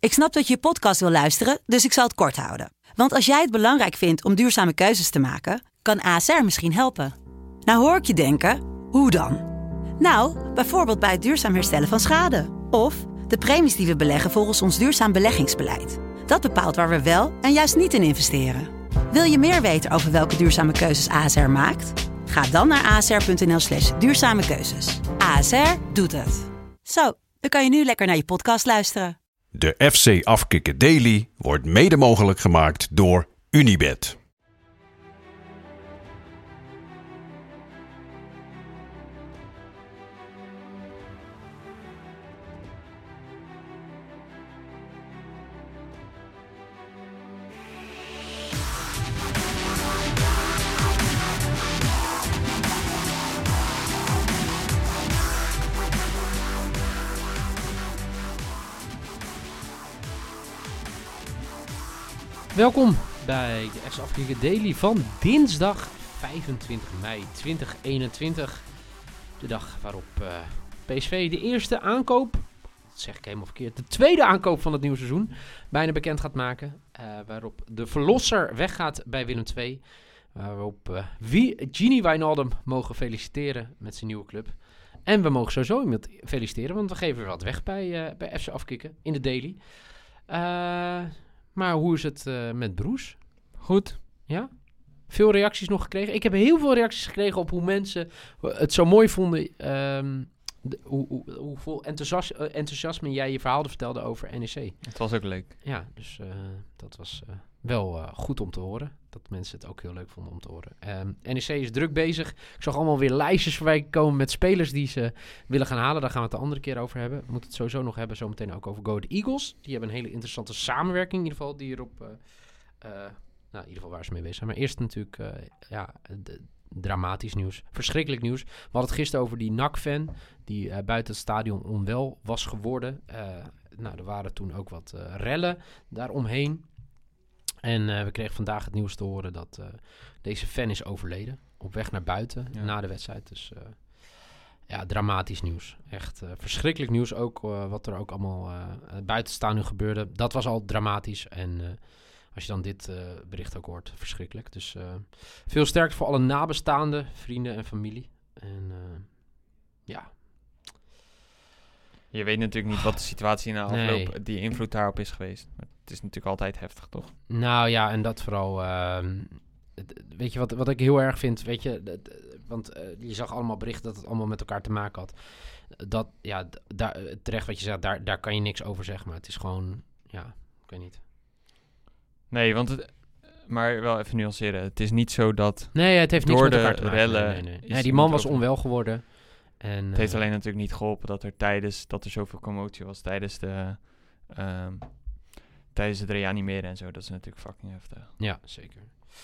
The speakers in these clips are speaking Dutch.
Ik snap dat je podcast wil luisteren, dus ik zal het kort houden. Want als jij het belangrijk vindt om duurzame keuzes te maken, kan ASR misschien helpen. Nou hoor ik je denken, hoe dan? Nou, bijvoorbeeld bij het duurzaam herstellen van schade. Of de premies die we beleggen volgens ons duurzaam beleggingsbeleid. Dat bepaalt waar we wel en juist niet in investeren. Wil je meer weten over welke duurzame keuzes ASR maakt? Ga dan naar asr.nl/duurzame keuzes. ASR doet het. Zo, dan kan je nu lekker naar je podcast luisteren. De FC Afkikken Daily wordt mede mogelijk gemaakt door Unibet. Welkom bij de FC Afkikken Daily van dinsdag 25 mei 2021. De dag waarop PSV de eerste aankoop, dat zeg ik helemaal verkeerd, de tweede aankoop van het nieuwe seizoen bijna bekend gaat maken. Waarop de verlosser weggaat bij Willem II. Waarop we Gini Wijnaldum mogen feliciteren met zijn nieuwe club. En we mogen sowieso iemand feliciteren, want we geven weer wat weg bij FC Afkikken in de Daily. Maar hoe is het met Broes? Goed. Ja? Veel reacties nog gekregen? Ik heb heel veel reacties gekregen op hoe mensen het zo mooi vonden. Hoe vol enthousiasme jij je verhaal vertelde over NEC. Het was ook leuk. Ja, dus dat was wel goed om te horen. Dat mensen het ook heel leuk vonden om te horen. NEC is druk bezig. Ik zag allemaal weer lijstjes voorbij komen met spelers die ze willen gaan halen. Daar gaan we het de andere keer over hebben. We moeten het sowieso nog hebben, zometeen ook over Go Ahead Eagles. Die hebben een hele interessante samenwerking in ieder geval. Die erop, in ieder geval waar ze mee bezig zijn. Maar eerst natuurlijk, dramatisch nieuws. Verschrikkelijk nieuws. We hadden het gisteren over die NAC-fan die buiten het stadion onwel was geworden. Er waren toen ook wat rellen daaromheen. En we kregen vandaag het nieuws te horen dat deze fan is overleden. Op weg naar buiten na de wedstrijd. Dus dramatisch nieuws. Echt verschrikkelijk nieuws. Ook wat er ook allemaal buiten het stadion gebeurde. Dat was al dramatisch. En als je dan dit bericht ook hoort, verschrikkelijk. Dus veel sterkte voor alle nabestaanden, vrienden en familie. En Je weet natuurlijk niet wat de situatie na afloop, die invloed daarop is geweest. Maar het is natuurlijk altijd heftig, toch? Nou ja, en dat vooral... weet je wat ik heel erg vind? Weet je, want je zag allemaal berichten dat het allemaal met elkaar te maken had. Dat, terecht wat je zegt, daar kan je niks over zeggen. Maar het is gewoon, ik weet niet. Nee, maar wel even nuanceren. Het is niet zo dat... Nee, het heeft niks met elkaar te maken. Rellen nee, die man was onwel geworden. En, het heeft alleen natuurlijk niet geholpen dat er zoveel commotie was tijdens het reanimeren en zo. Dat is natuurlijk fucking heftig. Ja, zeker.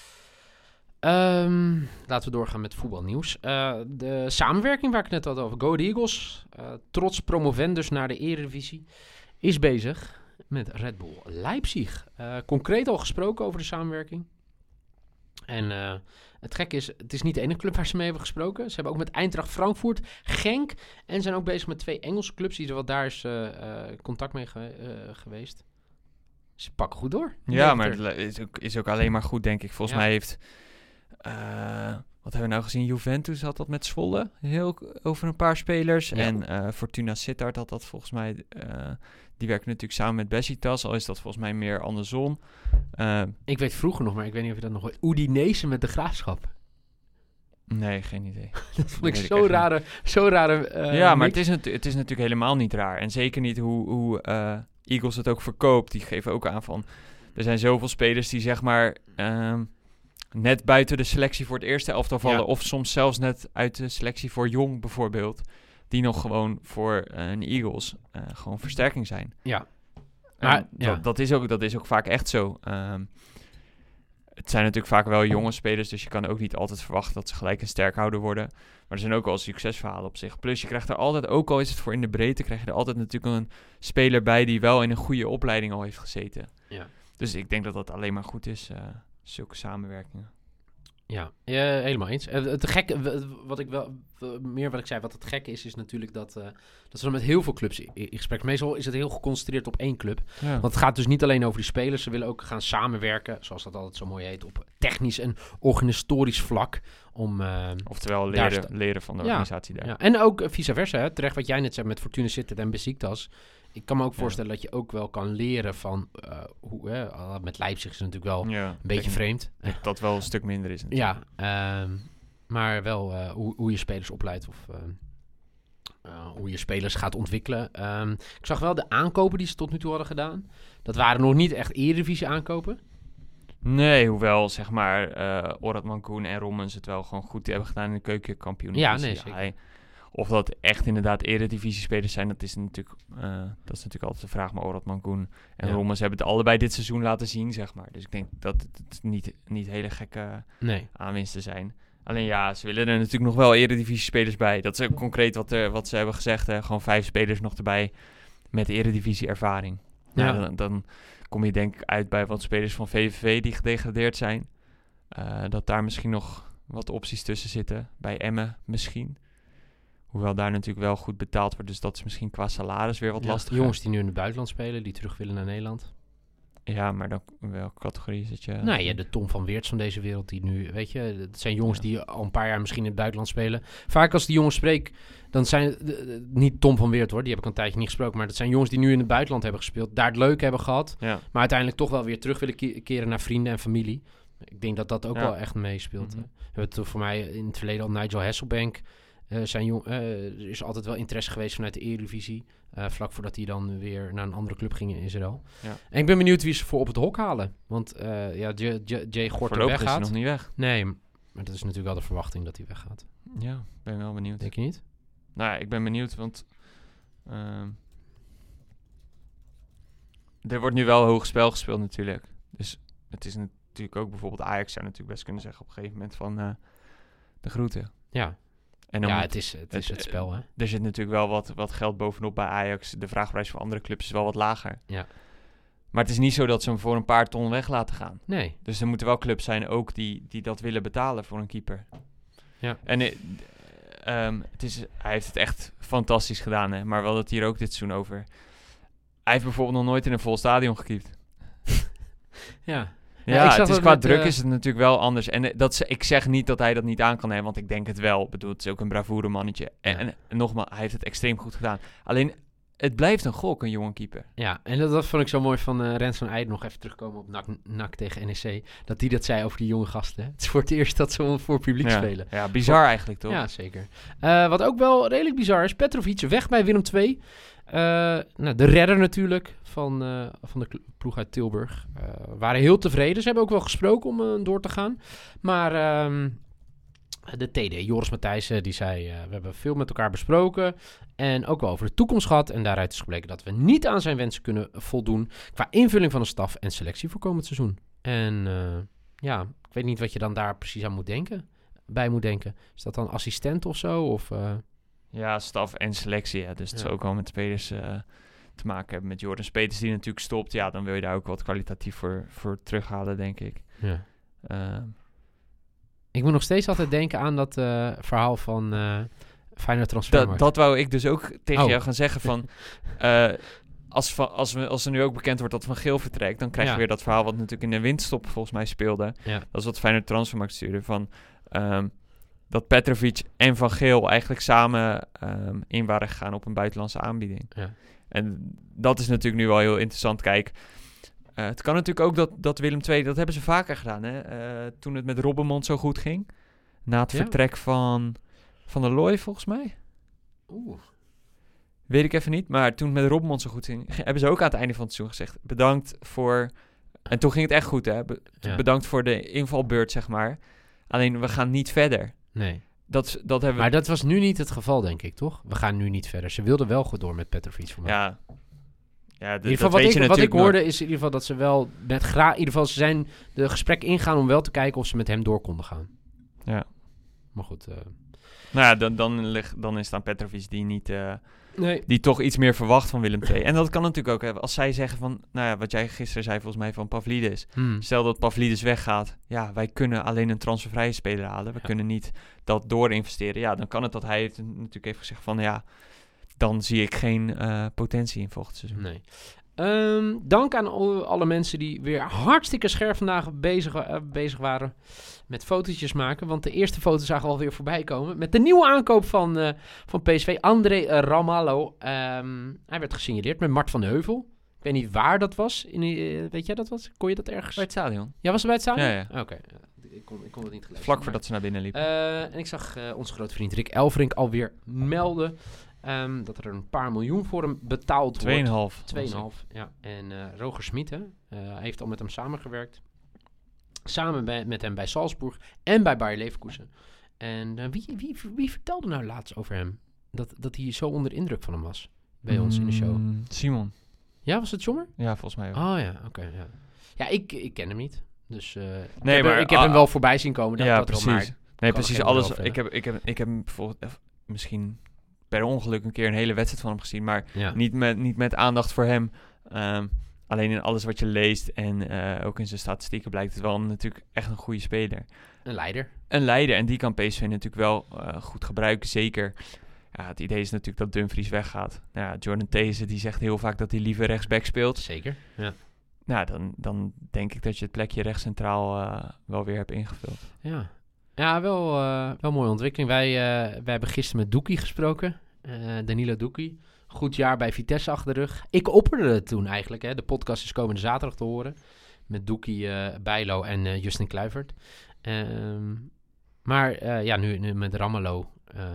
Laten we doorgaan met voetbalnieuws. De samenwerking waar ik net had over, Go Ahead Eagles, trots promovendus naar de Eredivisie, is bezig met Red Bull Leipzig. Concreet al gesproken over de samenwerking. En het gekke is, het is niet de enige club waar ze mee hebben gesproken. Ze hebben ook met Eintracht Frankfurt, Genk en zijn ook bezig met 2 Engelse clubs. Daar is contact mee geweest. Ze pakken goed door. Ja, maar het is ook alleen maar goed, denk ik. Volgens mij heeft... wat hebben we nou gezien? Juventus had dat met Zwolle. Over een paar spelers. Ja. En Fortuna Sittard had dat volgens mij... die werken natuurlijk samen met Besiktas. Al is dat volgens mij meer andersom. Ik weet vroeger nog, maar ik weet niet of je dat nog weet. Udinese met de Graafschap. Nee, geen idee. Dat vond ik zo rare ja, maar het is natuurlijk helemaal niet raar. En zeker niet hoe Eagles het ook verkoopt. Die geven ook aan van... Er zijn zoveel spelers die zeg maar... net buiten de selectie voor het eerste elftal vallen. Ja. Of soms zelfs net uit de selectie voor Jong bijvoorbeeld. Die nog gewoon voor een Eagles gewoon versterking zijn. Ja. Dat is ook vaak echt zo. Het zijn natuurlijk vaak wel jonge spelers. Dus je kan ook niet altijd verwachten dat ze gelijk een sterkhouder worden. Maar er zijn ook wel succesverhalen op zich. Plus je krijgt er altijd, ook al is het voor in de breedte... krijg je er altijd natuurlijk een speler bij... die wel in een goede opleiding al heeft gezeten. Ja. Dus ik denk dat dat alleen maar goed is... zulke samenwerkingen. Ja, helemaal eens. Het gekke, wat ik zei, wat het gekke is natuurlijk dat ze dan met heel veel clubs in gesprek. Meestal is het heel geconcentreerd op één club. Ja. Want het gaat dus niet alleen over die spelers. Ze willen ook gaan samenwerken, zoals dat altijd zo mooi heet, op technisch en organisatorisch vlak. Oftewel leren van de organisatie daar. Ja. En ook vice versa. Hè? Terecht wat jij net zei met Fortuna Sittard en Besiktas. Ik kan me ook voorstellen dat je ook wel kan leren van met Leipzig is het natuurlijk wel een beetje vreemd. Dat wel een stuk minder is natuurlijk. Ja, maar wel hoe je spelers opleidt of hoe je spelers gaat ontwikkelen. Ik zag wel de aankopen die ze tot nu toe hadden gedaan. Dat waren nog niet echt Eredivisie aankopen. Nee, hoewel zeg maar Orad Mankoen en Rommens het wel gewoon goed hebben gedaan in de keukenkampioen-divisie. Ja, nee, zeker. Of dat echt inderdaad Eredivisie-spelers zijn, dat is natuurlijk altijd de vraag. Maar Orad Mankoen en Rommens hebben het allebei dit seizoen laten zien, zeg maar. Dus ik denk dat het niet hele gekke aanwinsten zijn. Alleen ja, ze willen er natuurlijk nog wel Eredivisie-spelers bij. Dat is ook concreet wat ze hebben gezegd. Hè. Gewoon 5 spelers nog erbij met Eredivisie-ervaring. Ja. Nou, dan kom je denk ik uit bij wat spelers van VVV die gedegradeerd zijn. Dat daar misschien nog wat opties tussen zitten. Bij Emmen misschien. Hoewel daar natuurlijk wel goed betaald wordt. Dus dat is misschien qua salaris weer wat lastiger. Jongens die nu in het buitenland spelen, die terug willen naar Nederland. Ja, maar dan in welke categorie zit je? Nou ja, de Tom van Weerts van deze wereld die nu, weet je, het zijn jongens die al een paar jaar misschien in het buitenland spelen. Vaak als die jongens spreek, dan zijn niet Tom van Weert hoor, die heb ik al een tijdje niet gesproken, maar dat zijn jongens die nu in het buitenland hebben gespeeld, daar het leuk hebben gehad, maar uiteindelijk toch wel weer terug willen keren naar vrienden en familie. Ik denk dat dat ook wel echt meespeelt. We hebben het voor mij in het verleden al Nigel Hasselbank. Er is altijd wel interesse geweest vanuit de Eredivisie. Vlak voordat hij dan weer naar een andere club ging in Israël. Ja. En ik ben benieuwd wie ze voor op het hok halen. Want Jay Gorter weggaat. Is hij nog niet weg. Nee, maar dat is natuurlijk wel de verwachting dat hij weggaat. Ja, ben wel benieuwd. Denk je niet? Nou ja, ik ben benieuwd, want er wordt nu wel hoog spel gespeeld natuurlijk. Dus het is natuurlijk ook bijvoorbeeld Ajax zou natuurlijk best kunnen zeggen op een gegeven moment van de groeten. Ja. En dan het is het spel, hè? Er zit natuurlijk wel wat geld bovenop bij Ajax. De vraagprijs voor andere clubs is wel wat lager. Ja. Maar het is niet zo dat ze hem voor een paar ton weg laten gaan. Nee. Dus er moeten wel clubs zijn ook die dat willen betalen voor een keeper. Ja. En hij heeft het echt fantastisch gedaan, hè? Maar we hadden het hier ook dit seizoen over. Hij heeft bijvoorbeeld nog nooit in een vol stadion gekiept. Ja. Ja, het is qua druk is het natuurlijk wel anders. En ik zeg niet dat hij dat niet aan kan hebben, want ik denk het wel. Ik bedoel, het is ook een bravoure mannetje. En nogmaals, hij heeft het extreem goed gedaan. Alleen, het blijft een gok, een jonge keeper. Ja, en dat vond ik zo mooi van Rens van Eijden, nog even terugkomen op NAC tegen NEC. Dat die dat zei over die jonge gasten. Hè? Het is voor het eerst dat ze voor publiek spelen. Ja, bizar eigenlijk, toch? Ja, zeker. Wat ook wel redelijk bizar is, Petrovic weg bij Willem II. De redder natuurlijk van de ploeg uit Tilburg. Waren heel tevreden. Ze hebben ook wel gesproken om door te gaan. Maar de TD, Joris Matthijssen, die zei... we hebben veel met elkaar besproken. En ook wel over de toekomst gehad. En daaruit is gebleken dat we niet aan zijn wensen kunnen voldoen. Qua invulling van de staf en selectie voor komend seizoen. En ik weet niet wat je dan daar precies aan bij moet denken. Is dat dan assistent of zo? Of... Ja, staf en selectie. Ja. Dus het zou ook wel met spelers te maken hebben. Met Jordan Peters die natuurlijk stopt. Ja, dan wil je daar ook wat kwalitatief voor terughalen, denk ik. Ja. Ik moet nog steeds altijd denken aan dat verhaal van Feyenoord Transfermarkt. Dat wou ik dus ook tegen jou gaan zeggen van... Als er nu ook bekend wordt dat Van Geel vertrekt... dan krijg je weer dat verhaal wat natuurlijk in de winterstop volgens mij speelde. Ja. Dat is wat Feyenoord Transfermarkt stuurde van... dat Petrovic en Van Geel eigenlijk samen in waren gegaan op een buitenlandse aanbieding. Ja. En dat is natuurlijk nu wel heel interessant. Kijk, het kan natuurlijk ook dat Willem II... Dat hebben ze vaker gedaan, hè? Toen het met Robbenmond zo goed ging. Na het vertrek van der Looy, volgens mij. Weet ik even niet. Maar toen het met Robbenmond zo goed ging... hebben ze ook aan het einde van het seizoen gezegd... bedankt voor... En toen ging het echt goed, hè? Bedankt voor de invalbeurt, zeg maar. Alleen, we gaan niet verder. Nee. Dat hebben maar dat was nu niet het geval, denk ik, toch? We gaan nu niet verder. Ze wilden wel goed door met Petrovic voor mij. Ja, in ieder geval wat ik hoorde is in ieder geval dat ze wel met in ieder geval ze zijn de gesprek ingaan om wel te kijken of ze met hem door konden gaan. Ja. Maar goed. Nou ja, dan is het aan Petrovic die niet Nee. Die toch iets meer verwacht van Willem II. En dat kan natuurlijk ook hebben. Als zij zeggen van, nou ja, wat jij gisteren zei volgens mij van Pavlidis. Stel dat Pavlidis weggaat. Ja, wij kunnen alleen een transfervrije speler halen. We kunnen niet dat doorinvesteren. Ja, dan kan het dat hij natuurlijk heeft gezegd van, ja, dan zie ik geen potentie in volgend seizoen. Nee. Dank aan alle mensen die weer hartstikke scherp vandaag bezig waren met fotootjes maken. Want de eerste foto zagen we alweer voorbij komen. Met de nieuwe aankoop van PSV, André Ramalho. Hij werd gesignaleerd met Mart van de Heuvel. Ik weet niet waar dat was. Weet jij dat was? Kon je dat ergens? Bij het stadion. Ja, was het bij het stadion? Ja. Oké. Ik kon het niet gelezen. Vlak voordat ze naar binnen liepen. En ik zag onze grote vriend Rick Elfrink alweer melden dat er een paar miljoen voor hem betaald wordt. 2,5. Ja. En Roger Smit, hij heeft al met hem samengewerkt. Samen met hem bij Salzburg en bij Bayer Leverkusen. En wie vertelde nou laatst over hem? Dat hij zo onder de indruk van hem was bij ons in de show. Simon. Ja, was het Sommer? Ja, volgens mij wel. Oh ja, oké. Ja, ja ik ken hem niet. Dus ik heb hem wel voorbij zien komen. Ja, precies. Precies. Alles. Ik Ik heb hem bijvoorbeeld misschien per ongeluk een keer een hele wedstrijd van hem gezien, maar ja. niet met aandacht voor hem. Alleen in alles wat je leest en ook in zijn statistieken blijkt het wel natuurlijk echt een goede speler. Een leider. En die kan PSV natuurlijk wel goed gebruiken, zeker. Ja, het idee is natuurlijk dat Dumfries weggaat. Nou ja, Jordan These die zegt heel vaak dat hij liever rechtsback speelt. Zeker, ja. Nou, dan denk ik dat je het plekje rechts centraal wel weer hebt ingevuld. Ja, wel een mooie ontwikkeling. Wij hebben gisteren met Doekie gesproken. Danilo Doekie. Goed jaar bij Vitesse achter de rug. Ik opperde het toen eigenlijk. Hè. De podcast is komende zaterdag te horen. Met Doekie, Bijlo en Justin Kluivert. Maar nu met Ramalho.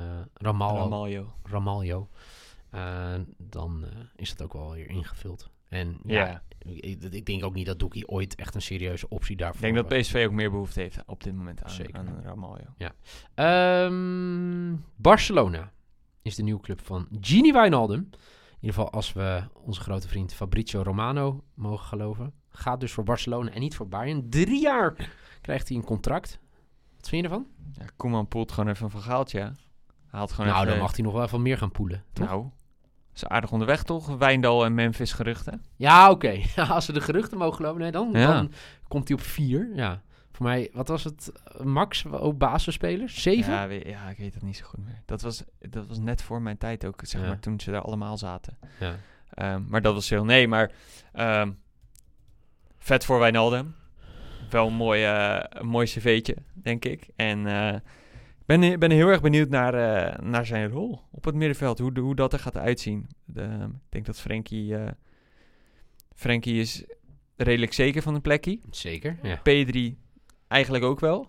Ramalho. Dan is het ook wel weer ingevuld. En ik denk ook niet dat Doekie ooit echt een serieuze optie daarvoor Ik denk dat PSV ook meer behoefte heeft op dit moment aan Ramalho. Ja. Barcelona is de nieuwe club van Gini Wijnaldum. In ieder geval als we onze grote vriend Fabrizio Romano mogen geloven. Gaat dus voor Barcelona en niet voor Bayern. 3 jaar krijgt hij een contract. Wat vind je ervan? Ja, Koeman poelt gewoon even een vergaaltje. Dan mag hij nog wel even meer gaan poelen. Toch? Nou, is aardig onderweg toch? Wijndal en Memphis geruchten. Ja, oké. Als we de geruchten mogen geloven, dan komt hij op 4. Ja. Voor mij, wat was het? Max, ook basisspelers? 7? Ja, ik weet het niet zo goed meer. Dat was net voor mijn tijd ook, zeg maar, toen ze daar allemaal zaten. Ja. Maar dat was heel... Nee, maar vet voor Wijnaldum. Wel een mooi cv'tje, denk ik. En ik ben heel erg benieuwd naar zijn rol op het middenveld. Hoe dat er gaat uitzien. Ik denk dat Frenkie is redelijk zeker van een plekje. Zeker, ja. Pedri eigenlijk ook wel.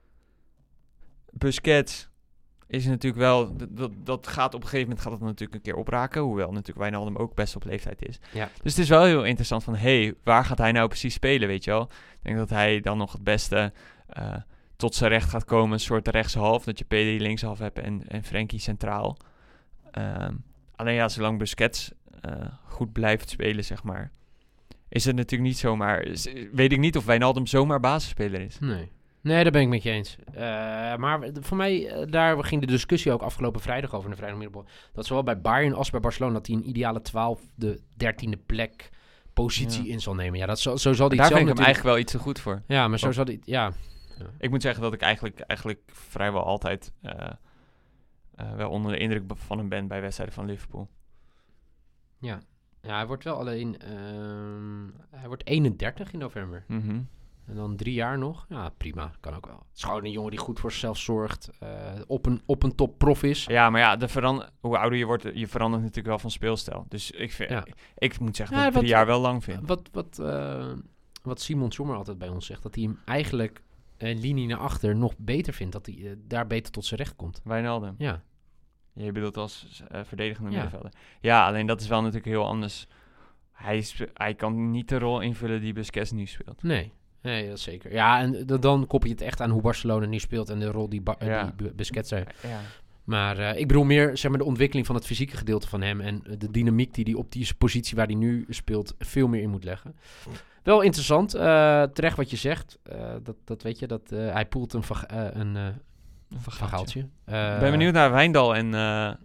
Busquets is natuurlijk wel... Dat gaat op een gegeven moment gaat dat natuurlijk een keer opraken. Hoewel natuurlijk Wijnaldum ook best op leeftijd is. Ja. Dus het is wel heel interessant van... waar gaat hij nou precies spelen, weet je wel? Ik denk dat hij dan nog het beste tot zijn recht gaat komen. Een soort rechtshalf. Dat je Pedri linkshalf hebt en Frenkie centraal. Alleen zolang Busquets goed blijft spelen, zeg maar... is het natuurlijk niet zomaar... Weet ik niet of Wijnaldum zomaar basisspeler is. Nee, daar ben ik met je eens. Maar voor mij, daar ging de discussie ook afgelopen vrijdag over, de vrijdagmiddag. Dat zowel bij Bayern als bij Barcelona, dat hij een ideale 12e, 13e plek positie in zal nemen. Ja, zo zal hij het zelf daar vind ik hem eigenlijk wel iets te goed voor. Ja, maar zo zal hij... Ja. Ik moet zeggen dat ik eigenlijk vrijwel altijd wel onder de indruk van hem ben bij wedstrijden van Liverpool. Ja, hij wordt wel alleen... hij wordt 31 in november. Mm-hmm. En dan 3 jaar nog. Ja, prima. Kan ook wel. Het is gewoon een jongen die goed voor zichzelf zorgt. Op een top prof is. Ja, maar ja, hoe ouder je wordt, je verandert natuurlijk wel van speelstijl. Dus ik moet zeggen dat ik 3 jaar wel lang vind. Wat Simon Sommer altijd bij ons zegt, dat hij hem eigenlijk een linie naar achter nog beter vindt. Dat hij daar beter tot zijn recht komt. Wijnaldum. Ja. Je bedoelt als verdedigende middenvelder. Ja, alleen dat is wel natuurlijk heel anders. Hij kan niet de rol invullen die Busquets nu speelt. Nee, dat is zeker. Ja, en dan koppel je het echt aan hoe Barcelona nu speelt en de rol die Busquets heeft. Ja. Maar ik bedoel meer zeg maar, de ontwikkeling van het fysieke gedeelte van hem en de dynamiek die hij op die positie waar hij nu speelt veel meer in moet leggen. Wel interessant. Terecht wat je zegt. Dat weet je, dat hij poelt een verhaaltje. Ik ben benieuwd naar Wijndal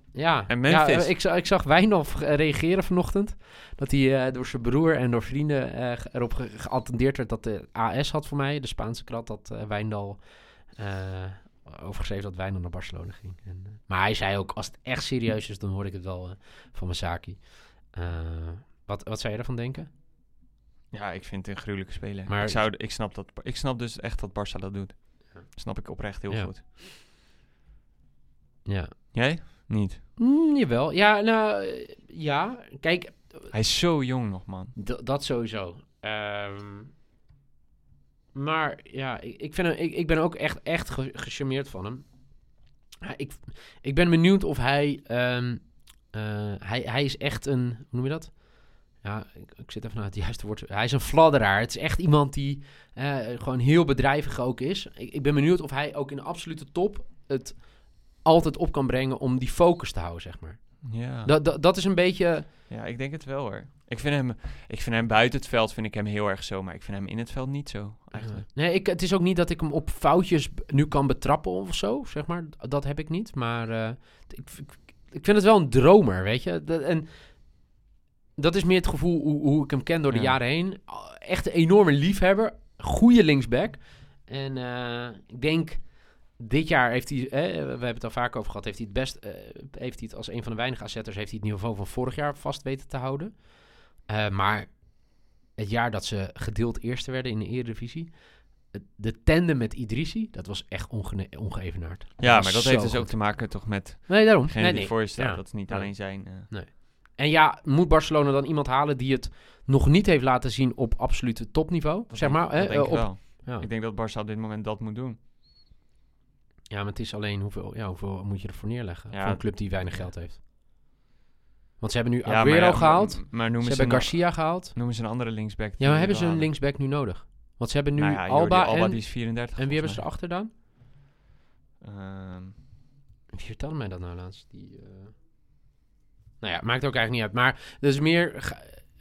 Ja, En Memphis. ik zag Wijndal reageren vanochtend. Dat hij door zijn broer en door vrienden erop geattendeerd werd dat de AS had voor mij. De Spaanse krant dat Wijndal overgeschreven dat Wijndal naar Barcelona ging. Maar hij zei ook, als het echt serieus is, dan hoor ik het wel van Masaki. Wat zou je ervan denken? Ja, ik vind het een gruwelijke speler. Maar Ik snap dus echt dat Barça dat doet. Ja. Snap ik oprecht heel goed. Ja. Jij? Niet. Jawel. Ja, nou, ja. Kijk. Hij is zo jong nog, man. Dat sowieso. Maar ja, ik ben ook echt gecharmeerd van hem. Ik ben benieuwd of hij... hij is echt een... Hoe noem je dat? Ja, ik zit even naar het juiste woord. Hij is een fladderaar. Het is echt iemand die gewoon heel bedrijvig ook is. Ik ben benieuwd of hij ook in de absolute top het altijd op kan brengen om die focus te houden, zeg maar. Ja. Dat is een beetje... Ja, ik denk het wel, hoor. Ik vind hem buiten het veld vind ik hem heel erg zo, maar ik vind hem in het veld niet zo, eigenlijk. Nee, het is ook niet dat ik hem op foutjes nu kan betrappen of zo, zeg maar. Dat heb ik niet, maar ik vind het wel een dromer, weet je. En dat is meer het gevoel hoe ik hem ken door de jaren heen. Echt een enorme liefhebber, goede linksback. En ik denk... Dit jaar heeft hij, we hebben het al vaak over gehad, heeft hij het als een van de weinige AZ'ers, heeft hij het niveau van vorig jaar vast weten te houden. Maar het jaar dat ze gedeeld eerste werden in de Eredivisie, de tandem met Idrissi, dat was echt ongeëvenaard. Ja, maar dat heeft dus ook te maken toch met daarom. degene die voor je staat, Ja. dat is niet alleen zijn. Nee. En ja, moet Barcelona dan iemand halen die het nog niet heeft laten zien op absolute topniveau? Dat zeg denk, maar. dat denk ik wel. Ja. Ik denk dat Barça op dit moment dat moet doen. Ja, maar het is alleen hoeveel moet je ervoor neerleggen? Ja. Voor een club die weinig geld heeft. Want ze hebben nu Ja, Aguero gehaald. Maar Ze hebben Garcia gehaald. Noemen ze een andere linksback. Ja, maar hebben ze een linksback nu nodig? Want ze hebben nu Alba Alba die is 34. en wie hebben ze erachter dan? Ehm, Wie vertelde mij dat nou laatst? Nou ja, maakt ook eigenlijk niet uit. Maar dus meer...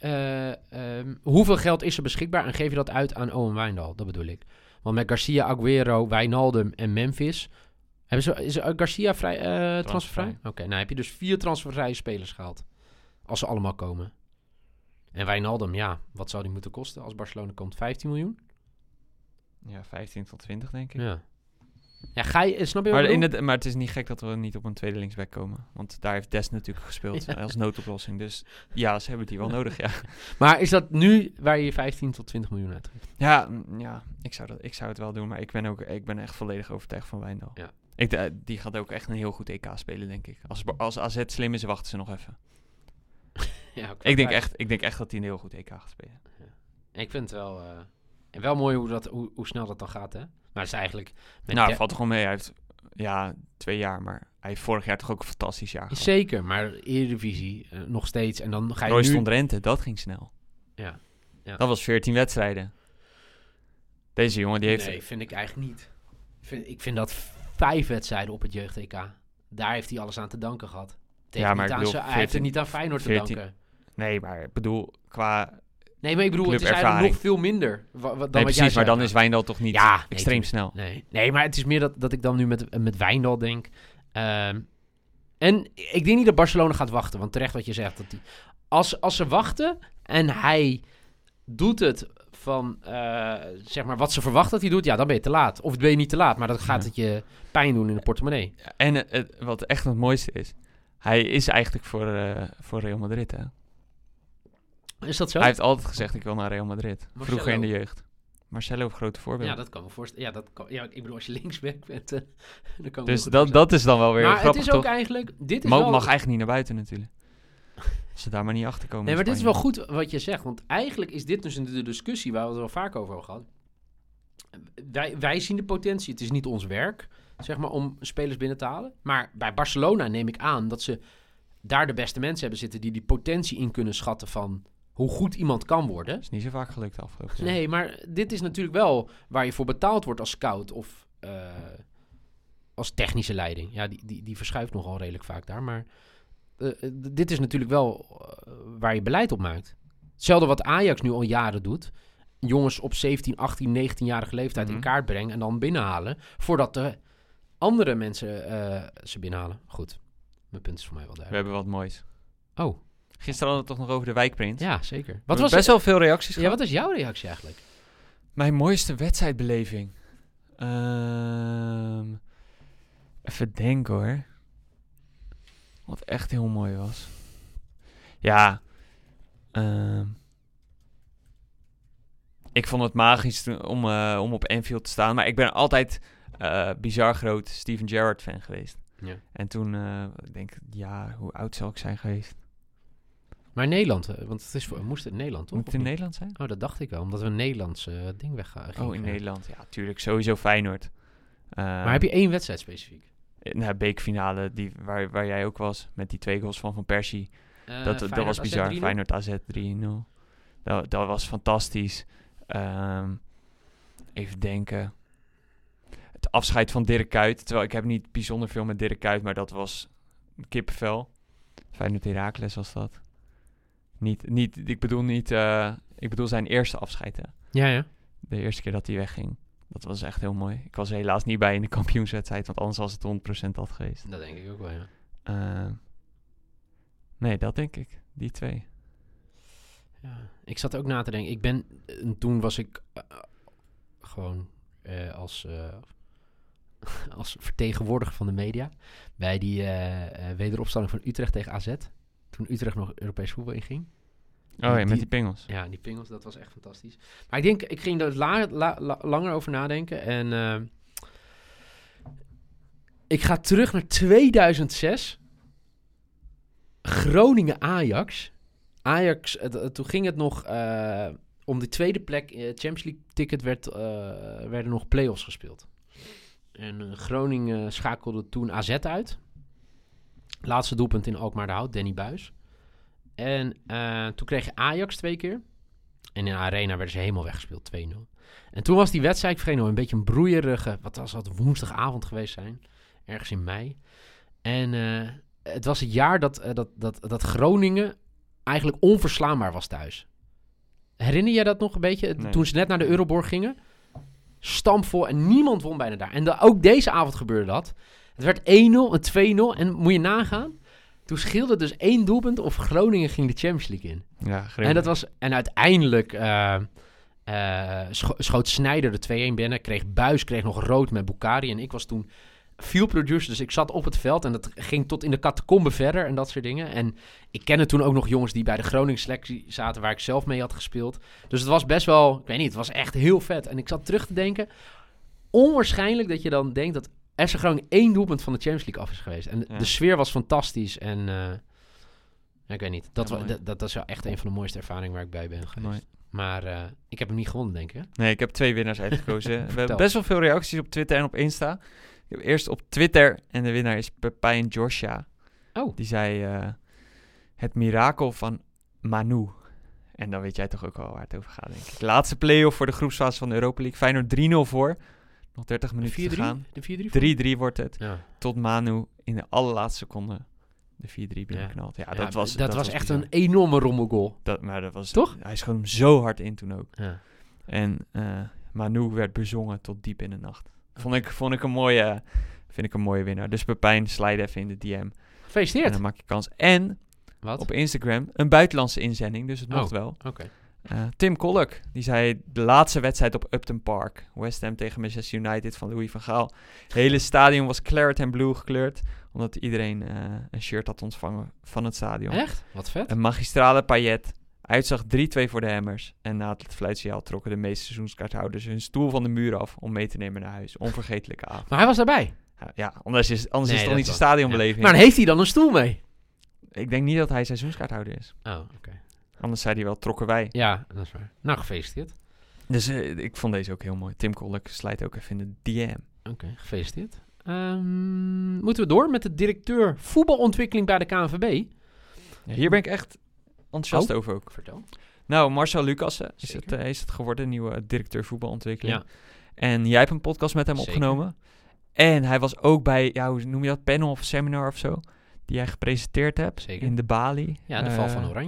hoeveel geld is er beschikbaar en geef je dat uit aan Owen Wijndal? Dat bedoel ik. Want met Garcia, Aguero, Wijnaldum en Memphis... Is Garcia transfervrij? Oké, nou heb je dus 4 transfervrije spelers gehaald. Als ze allemaal komen. En Wijnaldum, ja, wat zou die moeten kosten als Barcelona komt? 15 miljoen? Ja, 15 tot 20 denk ik. Ja. Ja, snap je wat ik bedoel? Maar het is niet gek dat we niet op een tweede linksback komen. Want daar heeft Dest natuurlijk gespeeld als noodoplossing. Dus ja, ze hebben die wel nodig, ja. Maar is dat nu waar je 15 tot 20 miljoen uitgeeft? Ja, ik zou het wel doen. Maar ik ben echt volledig overtuigd van Wijndal. Ja. Die gaat ook echt een heel goed EK spelen, denk ik. Als AZ slim is, wachten ze nog even. Ja, Ik denk echt dat hij een heel goed EK gaat spelen. Ja. Ik vind het wel mooi hoe snel dat dan gaat, hè? Maar het is eigenlijk... Valt toch wel mee. Hij heeft 2 jaar, maar hij heeft vorig jaar toch ook een fantastisch jaar gehad. Zeker, maar Eredivisie nog steeds. En dan ga je Royston Drenthe, dat ging snel. Ja. Dat was 14 wedstrijden. Deze jongen, die heeft... Nee, vind ik eigenlijk niet. Ik vind dat 5 wedstrijden op het jeugd-EK. Daar heeft hij alles aan te danken gehad. Hij heeft het niet aan Feyenoord te danken. Nee, maar ik bedoel, qua... Nee, maar ik bedoel, het is eigenlijk nog veel minder dan wat jij precies, maar dan zegt. is Wijndal toch niet extreem snel. Nee, maar het is meer dat ik dan nu met Wijndal denk. En ik denk niet dat Barcelona gaat wachten. Want terecht wat je zegt. Dat als ze wachten en hij doet het van zeg maar wat ze verwachten dat hij doet. Ja, dan ben je te laat. Of ben je niet te laat, maar dan gaat het je pijn doen in de portemonnee. En wat echt het mooiste is. Hij is eigenlijk voor Real Madrid, hè? Is dat zo? Hij heeft altijd gezegd, ik wil naar Real Madrid. Marcelo. Vroeger in de jeugd. Marcelo, grote voorbeeld. Ja, dat kan me voorstellen. Ja, ik bedoel, als je linksback bent, dan kan dus dat is dan wel weer maar grappig, het is ook toch? eigenlijk... Mag eigenlijk niet naar buiten natuurlijk. Als ze daar maar niet achter komen. Nee, maar dit is wel goed wat je zegt. Want eigenlijk is dit dus de discussie waar we het wel vaak over hebben gehad. Wij zien de potentie. Het is niet ons werk, zeg maar, om spelers binnen te halen. Maar bij Barcelona neem ik aan dat ze daar de beste mensen hebben zitten die potentie in kunnen schatten van hoe goed iemand kan worden. Dat is niet zo vaak gelukt de afgelopen jaar. Nee, maar dit is natuurlijk wel waar je voor betaald wordt als scout of als technische leiding. Ja, die verschuift nogal redelijk vaak daar. Maar dit is natuurlijk wel waar je beleid op maakt. Hetzelfde wat Ajax nu al jaren doet. Jongens op 17, 18, 19-jarige leeftijd in kaart brengen en dan binnenhalen. Voordat de andere mensen ze binnenhalen. Goed. Mijn punt is voor mij wel We duidelijk. hebben wat moois. Oh, Gisteren hadden we het toch nog over de wijkprint. ja, zeker. Wat Wat was was best wel veel reacties Ja, gehad. wat is jouw reactie eigenlijk? Mijn mooiste wedstrijdbeleving. Even denken hoor. Wat echt heel mooi was. Ja. Ik vond het magisch om op Anfield te staan. Maar ik ben altijd bizar groot Steven Gerrard fan geweest. Ja. En toen, ik denk, ja, hoe oud zal ik zijn geweest? Maar Nederland, want moest het Nederland, toch? Moet het Of in niet? Nederland zijn? Oh, dat dacht ik wel, omdat we een Nederlands ding weggaan. Oh, in Nederland. Ja, tuurlijk. Sowieso Feyenoord. Maar heb je 1 wedstrijd specifiek? Nou, bekerfinale, waar jij ook was, met die 2 goals van Persie. Dat was bizar. Feyenoord AZ 3-0. Dat was fantastisch. Even denken. Het afscheid van Dirk Kuyt. Terwijl ik heb niet bijzonder veel met Dirk Kuyt, maar dat was kippenvel. Feyenoord Heracles was dat. Ik bedoel zijn eerste afscheid. Hè. Ja. De eerste keer dat hij wegging. Dat was echt heel mooi. Ik was er helaas niet bij in de kampioenswedstrijd, want anders was het 100% af geweest. Dat denk ik ook wel, ja. Nee, dat denk ik. Die 2. Ja, ik zat ook na te denken. Toen was ik gewoon als vertegenwoordiger van de media bij die wederopstanding van Utrecht tegen AZ. Toen Utrecht nog Europees voetbal inging. Oh ja, met die pingels. Ja, die pingels, dat was echt fantastisch. Maar ik ging er langer over nadenken. En ik ga terug naar 2006. Groningen-Ajax. Toen ging het nog om de tweede plek. Champions League ticket werden nog play-offs gespeeld. En Groningen schakelde toen AZ uit. Laatste doelpunt in Alkmaar de Hout, Danny Buijs. En toen kreeg je Ajax 2 keer. En in de Arena werden ze helemaal weggespeeld, 2-0. En toen was die wedstrijd, ik vergeet nog, een beetje een broeierige... Wat was dat, woensdagavond geweest zijn? Ergens in mei. En het was het jaar dat Groningen eigenlijk onverslaanbaar was thuis. Herinner je dat nog een beetje? Nee. Toen ze net naar de Euroborg gingen? Stampvol en niemand won bijna daar. En ook deze avond gebeurde dat. Het werd 1-0 en 2-0. En moet je nagaan... Toen scheelde dus 1 doelpunt of Groningen ging de Champions League in. Ja, En uiteindelijk schoot Sneijder de 2-1 binnen. Buijs kreeg nog rood met Bukhari. En ik was toen field producer, dus ik zat op het veld. En dat ging tot in de catacombe verder en dat soort dingen. En ik kende toen ook nog jongens die bij de Groningen selectie zaten... waar ik zelf mee had gespeeld. Dus het was best wel, ik weet niet, het was echt heel vet. En ik zat terug te denken... Onwaarschijnlijk dat je dan denkt dat... FC Groningen 1 doelpunt van de Champions League af is geweest. En de sfeer was fantastisch. En ik weet niet. Dat is wel echt een van de mooiste ervaringen waar ik bij ben geweest. Mooi. Maar ik heb hem niet gewonnen, denk ik. Hè? Nee, ik heb 2 winnaars uitgekozen. We hebben best wel veel reacties op Twitter en op Insta. Ik heb eerst op Twitter en de winnaar is Pepijn Joshua. Oh. Die zei het mirakel van Manu. En dan weet jij toch ook wel waar het over gaat, denk ik. Laatste play-off voor de groepsfase van de Europa League. Feyenoord 3-0 voor. Nog 30 minuten te gaan. De 4-3 wordt het. Ja. Tot Manu in de allerlaatste seconde de 4-3 binnenknalt. Ja, dat was echt bizar. Een enorme rommelgoal. Maar dat was... Toch? Hij schoot hem zo hard in toen ook. Ja. En Manu werd bezongen tot diep in de nacht. Vond ik een mooie... Vind ik een mooie winnaar. Dus Pepijn, slide even in de DM. Gefeliciteerd. En dan maak je kans. En wat? Op Instagram een buitenlandse inzending, dus het mocht wel. Okay. Tim Kolk, die zei de laatste wedstrijd op Upton Park. West Ham tegen Manchester United van Louis van Gaal. Het hele stadion was claret en blue gekleurd, omdat iedereen een shirt had ontvangen van het stadion. Echt? Wat vet. Een magistrale paillet. Uitzag 3-2 voor de Hammers. En na het fluitsignaal trokken de meeste seizoenskaarthouders hun stoel van de muur af om mee te nemen naar huis. Onvergetelijke avond. Maar hij was daarbij? Ja, anders is het toch niet zijn stadionbeleving. Ja. Maar dan heeft hij dan een stoel mee? Ik denk niet dat hij seizoenskaarthouder is. Oh, oké. Anders zei hij wel, trokken wij. Ja, dat is waar. Nou, gefeliciteerd. Dus ik vond deze ook heel mooi. Tim Kolk slijt ook even in de DM. Oké, gefeliciteerd. Moeten we door met de directeur voetbalontwikkeling bij de KNVB? Ja, hier ben ik echt enthousiast over ook. Vertel. Nou, Marcel Lucassen is het geworden, nieuwe directeur voetbalontwikkeling. Ja. En jij hebt een podcast met hem opgenomen. En hij was ook bij, hoe noem je dat, panel of seminar of zo, die jij gepresenteerd hebt. Zeker. In de Bali. Ja, de val van Oranje.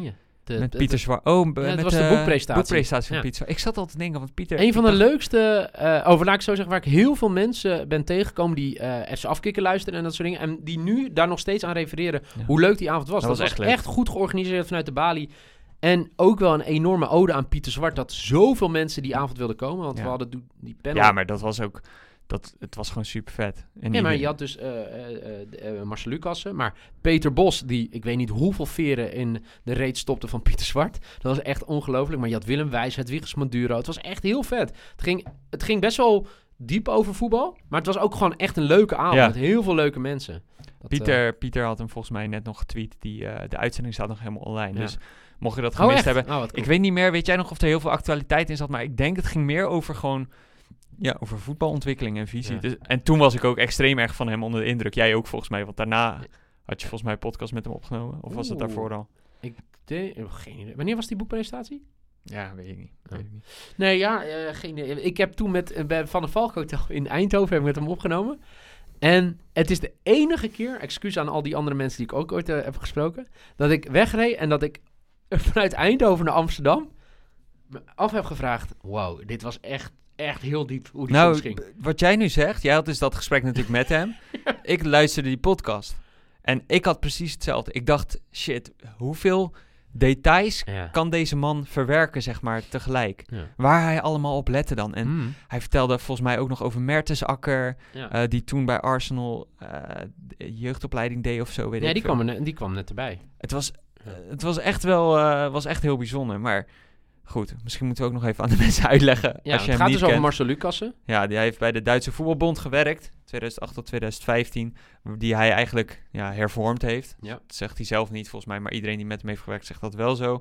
Met Pieter Zwart. Oh, het met was de boekpresentatie. Van Pieter Zwart. Ik zat al te denken, want Pieter... Een van de leukste, laat ik zo zeggen, waar ik heel veel mensen ben tegengekomen die FC Afkikken luisteren en dat soort dingen. En die nu daar nog steeds aan refereren hoe leuk die avond was. Dat was echt goed georganiseerd vanuit de balie. En ook wel een enorme ode aan Pieter Zwart dat zoveel mensen die avond wilden komen. Want we hadden die panel... Ja, maar dat was ook... Het was gewoon super vet. Maar je had dus Marcel Lucassen, maar Peter Bos, die ik weet niet hoeveel veren in de reet stopte van Pieter Zwart. Dat was echt ongelooflijk. Maar je had Willem Wijs, Hedwiges Maduro. Het was echt heel vet. Het ging best wel diep over voetbal, maar het was ook gewoon echt een leuke avond met heel veel leuke mensen. Pieter had hem volgens mij net nog getweet. De uitzending staat nog helemaal online. Dus mocht je dat gemist hebben. Cool. Ik weet niet meer, weet jij nog of er heel veel actualiteit in zat, maar ik denk het ging meer over gewoon... Ja, over voetbalontwikkeling en visie. Ja. Dus, en toen was ik ook extreem erg van hem onder de indruk. Jij ook volgens mij, want daarna had je volgens mij een podcast met hem opgenomen. Of was het daarvoor al? Ik geen idee. Wanneer was die boekpresentatie? Ja, weet ik niet. Nee, geen idee. Ik heb toen met Van der Valk Hotel in Eindhoven heb ik met hem opgenomen. En het is de enige keer, excuus aan al die andere mensen die ik ook ooit heb gesproken, dat ik wegreed en dat ik vanuit Eindhoven naar Amsterdam me af heb gevraagd, wow, dit was echt heel diep hoe die soms ging. Wat jij nu zegt, jij had dus dat gesprek natuurlijk met hem. Ik luisterde die podcast. En ik had precies hetzelfde. Ik dacht, shit, hoeveel details kan deze man verwerken, zeg maar, tegelijk? Ja. Waar hij allemaal op lette dan. En hij vertelde volgens mij ook nog over Mertensacker, die toen bij Arsenal jeugdopleiding deed of zo. Weet ik die kwam net erbij. Het was echt wel was echt heel bijzonder, maar... Goed, misschien moeten we ook nog even aan de mensen uitleggen. Ja, als je het gaat dus over Marcel Lucassen. Ja, die heeft bij de Duitse Voetbalbond gewerkt, 2008 tot 2015, die hij eigenlijk hervormd heeft. Ja. Dat zegt hij zelf niet volgens mij, maar iedereen die met hem heeft gewerkt zegt dat wel zo.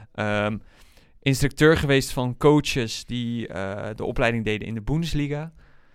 Instructeur geweest van coaches die de opleiding deden in de Bundesliga.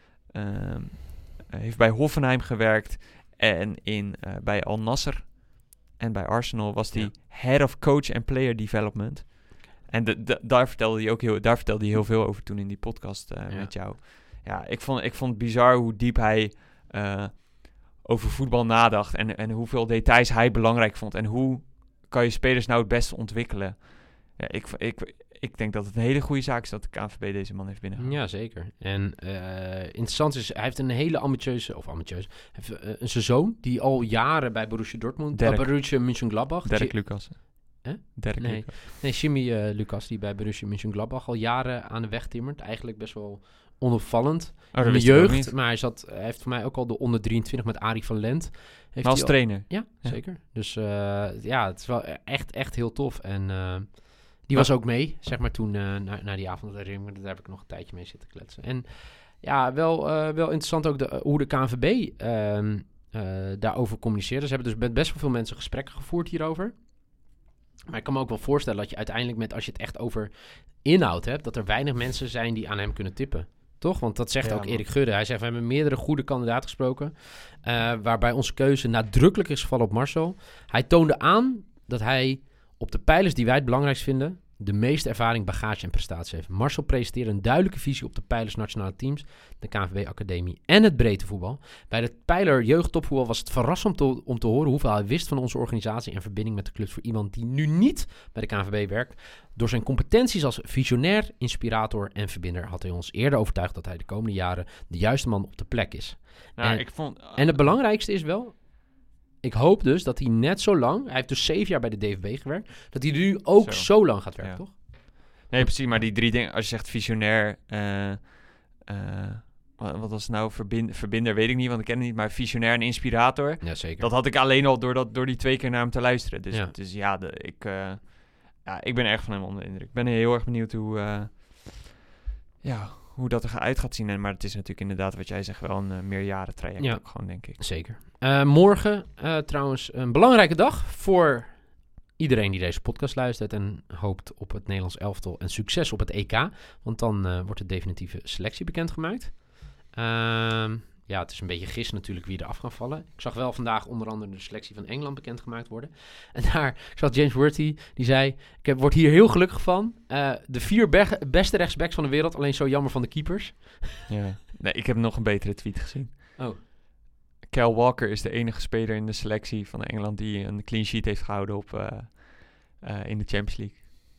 Heeft bij Hoffenheim gewerkt en bij Al Nassr en bij Arsenal was hij Head of Coach and Player Development. En daar vertelde hij heel veel over toen in die podcast met jou. Ja, ik vond het bizar hoe diep hij over voetbal nadacht. En hoeveel details hij belangrijk vond. En hoe kan je spelers nou het beste ontwikkelen. Ja, ik denk dat het een hele goede zaak is dat de KNVB deze man heeft binnengehaald. Ja, zeker. En interessant is, hij heeft een hele ambitieuze... een zijn zoon die al jaren bij Borussia Dortmund... Borussia Mönchengladbach... Dirk Lucassen. Nee, Jimmy Lucas, die bij Borussia Mönchengladbach al jaren aan de weg timmert. Eigenlijk best wel onopvallend in de jeugd. Maar hij heeft voor mij ook al de onder 23 met Arie van Lent. Als trainer? Ja, zeker. Dus het is wel echt heel tof. En die was ook mee, zeg maar, toen naar die avond. Daar heb ik nog een tijdje mee zitten kletsen. En ja, wel interessant ook hoe de KNVB daarover communiceerde. Ze hebben dus met best wel veel mensen gesprekken gevoerd hierover. Maar ik kan me ook wel voorstellen dat je uiteindelijk als je het echt over inhoud hebt, dat er weinig mensen zijn die aan hem kunnen tippen. Toch? Want dat zegt ook Erik Gudde. Hij zegt, we hebben meerdere goede kandidaten gesproken, waarbij onze keuze nadrukkelijk is gevallen op Marcel. Hij toonde aan dat hij op de pijlers die wij het belangrijkst vinden, de meeste ervaring, bagage en prestatie heeft. Marcel presenteerde een duidelijke visie op de pijlers nationale teams, de KNVB-academie en het breedtevoetbal. Bij de pijler jeugdtopvoetbal was het verrassend om te horen hoeveel hij wist van onze organisatie en verbinding met de clubs voor iemand die nu niet bij de KNVB werkt. Door zijn competenties als visionair, inspirator en verbinder had hij ons eerder overtuigd dat hij de komende jaren de juiste man op de plek is. Nou, en het belangrijkste is wel, ik hoop dus dat hij net zo lang... Hij heeft dus 7 jaar bij de DFB gewerkt. Dat hij nu ook zo lang gaat werken, toch? Nee, precies. Maar die 3 dingen... Als je zegt visionair... wat was nou verbinder? Weet ik niet, want ik ken het niet. Maar visionair en inspirator. Ja, zeker. Dat had ik alleen al door die 2 keer naar hem te luisteren. Dus ik ben erg van hem onder de indruk. Ik ben heel erg benieuwd hoe dat eruit gaat zien. Maar het is natuurlijk inderdaad, wat jij zegt, wel een meerjaren traject ook gewoon, denk ik. Zeker. Morgen trouwens een belangrijke dag voor iedereen die deze podcast luistert en hoopt op het Nederlands elftal en succes op het EK. Want dan wordt de definitieve selectie bekendgemaakt. Het is een beetje gis natuurlijk wie eraf gaan vallen. Ik zag wel vandaag onder andere de selectie van Engeland bekendgemaakt worden. En ik zag James Worthy, die zei, word hier heel gelukkig van. De 4 beste rechtsbacks van de wereld, alleen zo jammer van de keepers. Ja. Nee, ik heb nog een betere tweet gezien. Oh. Kyle Walker is de enige speler in de selectie van Engeland die een clean sheet heeft gehouden in de Champions League.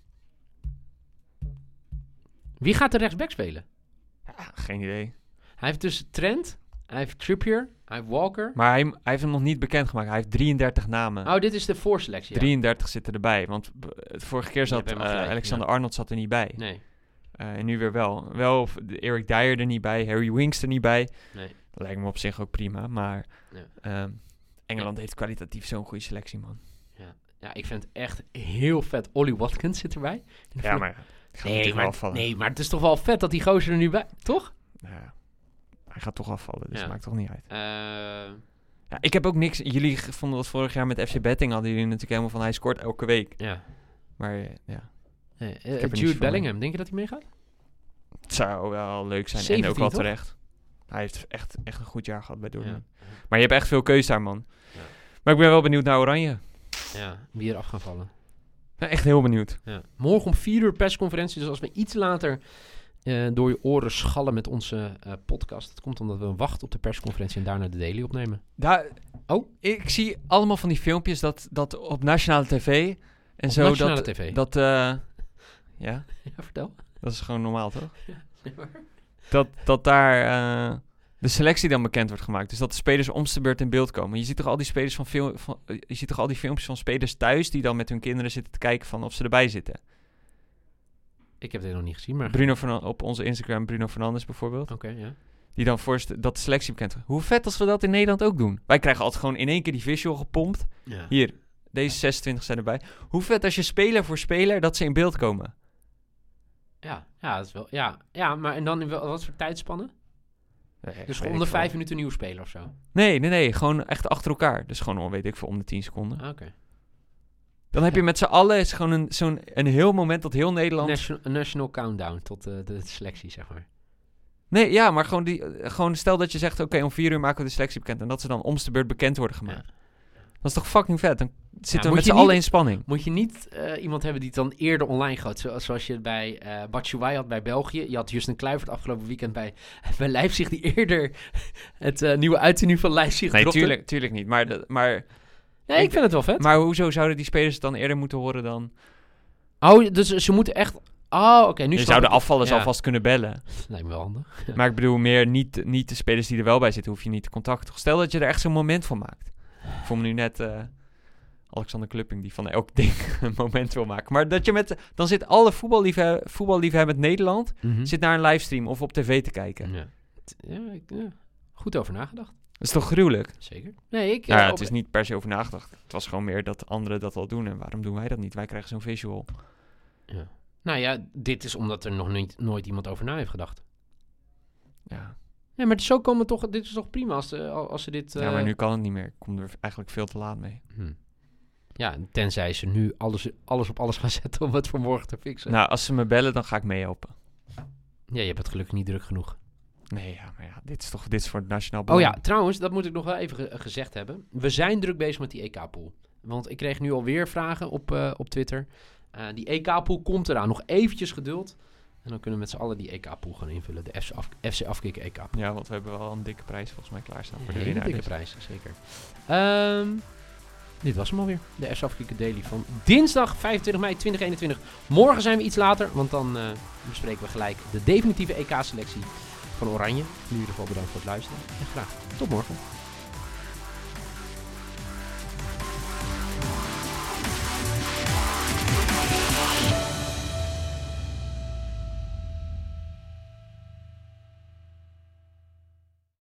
Wie gaat de rechtsback spelen? Ja, geen idee. Hij heeft dus Trent, hij heeft Trippier, hij heeft Walker. Maar hij heeft hem nog niet bekendgemaakt. Hij heeft 33 namen. Oh, dit is de voorselectie. 33 zitten erbij. Want de vorige keer zat Alexander Arnold zat er niet bij. Nee. En nu weer wel. Wel Eric Dyer er niet bij. Harry Winks er niet bij. Nee. Dat lijkt me op zich ook prima. Maar Ja. Engeland heeft kwalitatief zo'n goede selectie, man. Ja, ik vind het echt heel vet. Ollie Watkins zit erbij. Ja, maar gaat natuurlijk wel afvallen. Nee, maar het is toch wel vet dat die gozer er nu bij... Toch? Ja, hij gaat toch afvallen, dus Ja. maakt toch niet uit. Eh, Ja, ik heb ook niks... Jullie vonden dat vorig jaar met FC Betting hadden jullie natuurlijk helemaal van hij scoort elke week. ja. Maar ja, Nee, er niets Jude van. Bellingham, denk je dat hij meegaat? het zou wel leuk zijn 17, en ook wel toch? terecht. Hij heeft echt een goed jaar gehad bij Dortmund. Ja. Maar je hebt echt veel keus daar, man. Ja. Maar ik ben wel benieuwd naar Oranje. Ja, wie eraf gaan vallen. Ik ben echt heel benieuwd. Ja. Morgen om 4 uur persconferentie. Dus als we iets later door je oren schallen met onze podcast. Dat komt omdat we wachten op de persconferentie en daarna de daily opnemen. Ik zie allemaal van die filmpjes dat op nationale tv en Op zo. nationale tv? Ja, Vertel. dat is gewoon normaal, toch? Nee, maar- Dat daar de selectie dan bekend wordt gemaakt. Dus dat de spelers om de beurt in beeld komen. Je ziet toch al die spelers je ziet toch al die filmpjes van spelers thuis die dan met hun kinderen zitten te kijken van of ze erbij zitten. Ik heb dit nog niet gezien, maar... Op onze Instagram Bruno Fernandes bijvoorbeeld. Oké, ja. Die dan dat de selectie bekend wordt. Hoe vet als we dat in Nederland ook doen. Wij krijgen altijd gewoon in één keer die visual gepompt. Ja. Hier, deze 26 zijn erbij. Hoe vet als je speler voor speler dat ze in beeld komen. Ja, dat is wel... Ja, maar en dan in wat voor tijdspannen? Nee, Dus weet om de ik 5 veel. minuten nieuw spelen of zo? Nee. Gewoon echt achter elkaar. Dus gewoon, weet ik veel, om de 10 seconden. Ah, oké. Dan heb je met z'n allen is gewoon een heel moment dat heel Nederland... Een national countdown tot de selectie, zeg maar. Nee, ja, maar gewoon stel dat je zegt... Oké, om 4 uur maken we de selectie bekend. En dat ze dan om de beurt bekend worden gemaakt. Ja. Dat is toch fucking vet? Dan zitten we moet met je z'n allen niet- in spanning. Moet je niet iemand hebben die het dan eerder online gaat? Zoals je het bij Batshuayi had bij België. Je had Justin Kluivert afgelopen weekend bij Leipzig... die eerder het nieuwe uitzending van Leipzig Nee, dropte. tuurlijk niet. Maar Nee, ik vind het wel vet. Maar hoezo zouden die spelers het dan eerder moeten horen dan... Oh, dus ze moeten echt... Oh, oké, nu Je snap zou de ik. afvallers Ja. alvast kunnen bellen. Lijkt me wel handig. Maar ik bedoel meer niet de spelers die er wel bij zitten... hoef je niet te contacten. Toch? Stel dat je er echt zo'n moment van maakt. Ik voel me nu net Alexander Klupping... die van elk ding een moment wil maken. Maar dat je dan zit alle voetballiefhebbend Nederland... Mhm. zit naar een livestream of op tv te kijken. Ja. Goed over nagedacht. Dat is toch gruwelijk? Zeker. Nee, ik... Ja, het is niet per se over nagedacht. Het was gewoon meer dat anderen dat al doen. En waarom doen wij dat niet? Wij krijgen zo'n visual. Ja. Nou ja, dit is omdat er nog nooit iemand over na heeft gedacht. Ja, Ja, maar zo komen toch... Dit is toch prima als ze dit... ja maar nu kan het niet meer. Ik kom er eigenlijk veel te laat mee. Ja, tenzij ze nu alles op alles gaan zetten om het voor morgen te fixen. Nou, als ze me bellen, dan ga ik meehelpen. Ja, je hebt het gelukkig niet druk genoeg. Nee, ja, maar ja, dit is voor het nationaal Oh belang. ja, trouwens, dat moet ik nog wel even gezegd hebben. We zijn druk bezig met die EK-pool. Want ik kreeg nu alweer vragen op Twitter. Die EK-pool komt eraan. Nog eventjes geduld. En dan kunnen we met z'n allen die EK-pool gaan invullen. De FC Afkikken EK. Ja, want we hebben wel een dikke prijs volgens mij klaarstaan voor de Hele winnaar. dikke prijs, zeker. Dit was hem alweer. De FC Afkikken Daily van dinsdag 25 mei 2021. Morgen zijn we iets later, want dan bespreken we gelijk de definitieve EK-selectie van Oranje. In ieder geval bedankt voor het luisteren. En graag tot morgen.